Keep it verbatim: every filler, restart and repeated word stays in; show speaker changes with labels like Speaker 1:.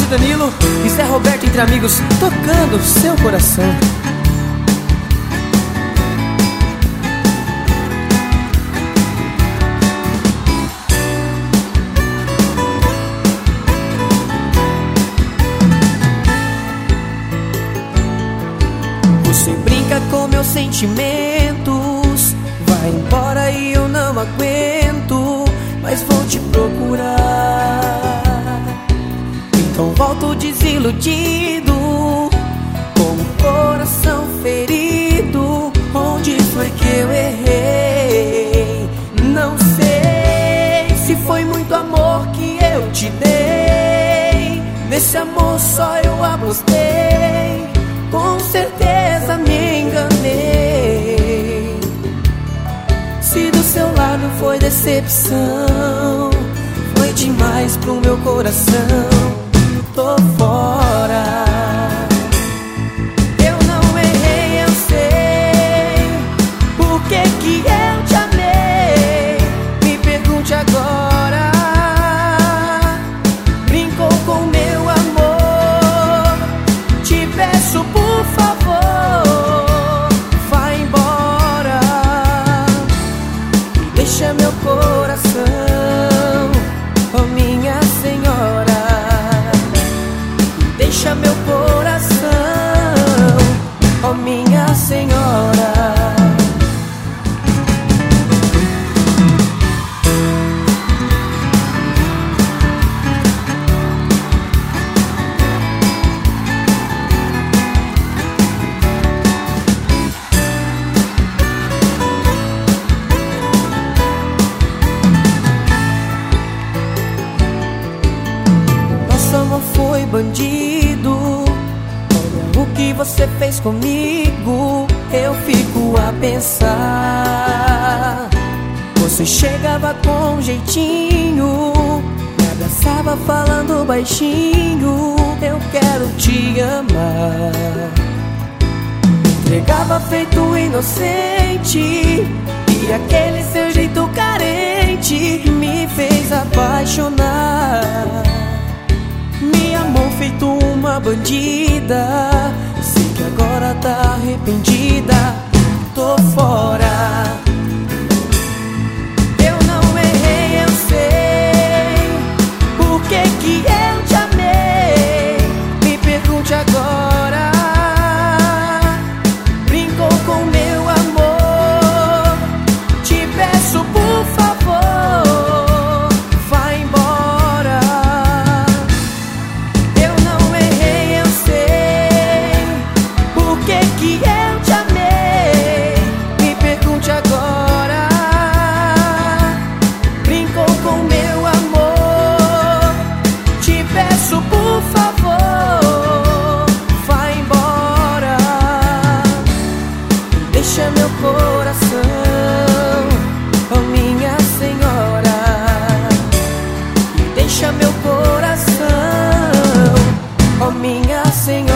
Speaker 1: e Danilo e Zé Roberto entre amigos, tocando seu coração.
Speaker 2: Você brinca com meus sentimentos, vai embora e eu não aguento, mas vou te procurar. Então volto desiludido, com o coração ferido. Onde foi que eu errei? Não sei se foi muito amor que eu te dei. Nesse amor só eu apostei, com certeza me enganei. Se do seu lado foi decepção, foi demais pro meu coração. Tô fora. Eu não errei, eu sei por que que eu te amei. Me pergunte agora. Brincou com meu amor, te peço por favor, vai embora. Deixa meu coração, oh minha senhora. Deixa meu coração, oh minha senhora. Nosso amor foi bandido, olha o que você fez comigo. Eu fico a pensar. Você chegava com jeitinho, me abraçava falando baixinho. Eu quero te amar. Me entregava feito inocente, e aquele seu jeito carente me fez apaixonar. Me amou feito uma bandida, sei que agora tá arrependida. Tô fora. Eu não errei, eu sei por que que eu te amei. Me pergunte agora. Brincou com meu amor, te peço por favor, vai embora. Eu não errei, eu sei por que que eu te amei. Me pergunte agora. Brincou com meu amor, te peço por favor, vai embora. Deixa meu coração, oh minha senhora. Deixa meu coração, oh minha senhora.